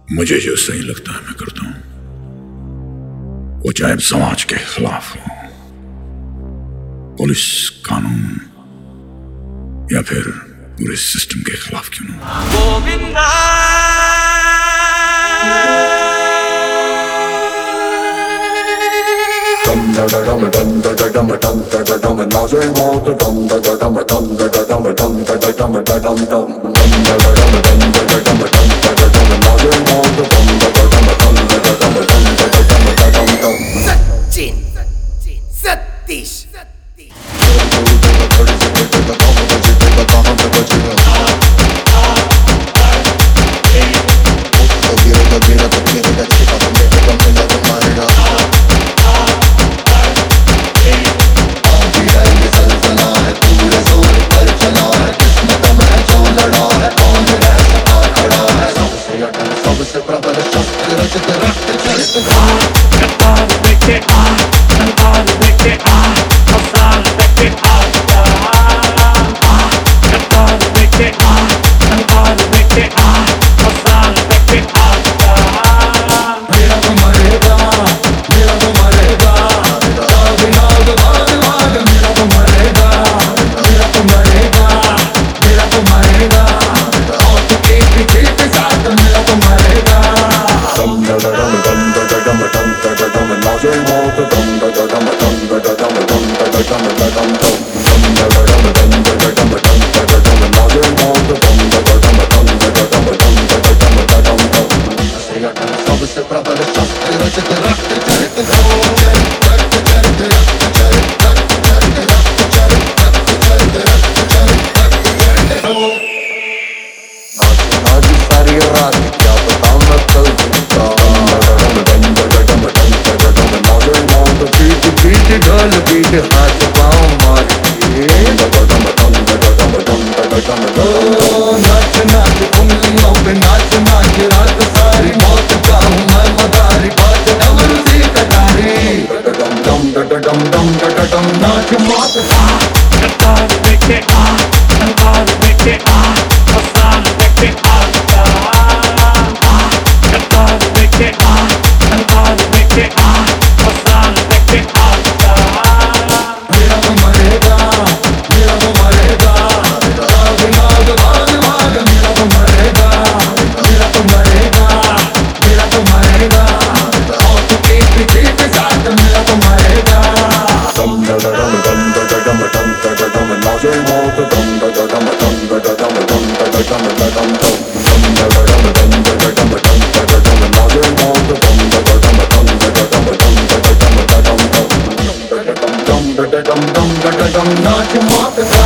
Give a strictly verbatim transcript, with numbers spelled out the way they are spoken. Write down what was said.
मुझे जो सही लगता है मैं करता हूं, वो चाहे समाज के खिलाफ हो, पुलिस कानून या फिर पूरे सिस्टम के खिलाफ क्यों ना हो। Dum da da dum dum da da dum dum da da dum na zhe mo da dum da da dum dum da da dum dum da da dum da dum dum dum da da dum dum da da dum dum da da dum na zhe mo da dum da da dum dum da da dum dum da da dum da dum dum Sachin Satish हाथ पाँव मार के नाच नाच उंगलियों पे नाच नाच रात सारी मौत का हूँ मैं मदारी बात डमरू सी कटारी डम डम डम डम डम नाच मौत कटार देखे आ तलवार देखे आ मसान देखे आ कटार देखे आ तलवार देखे आ मसान देखे आ Dum dum dum dum dum dum dum dum dum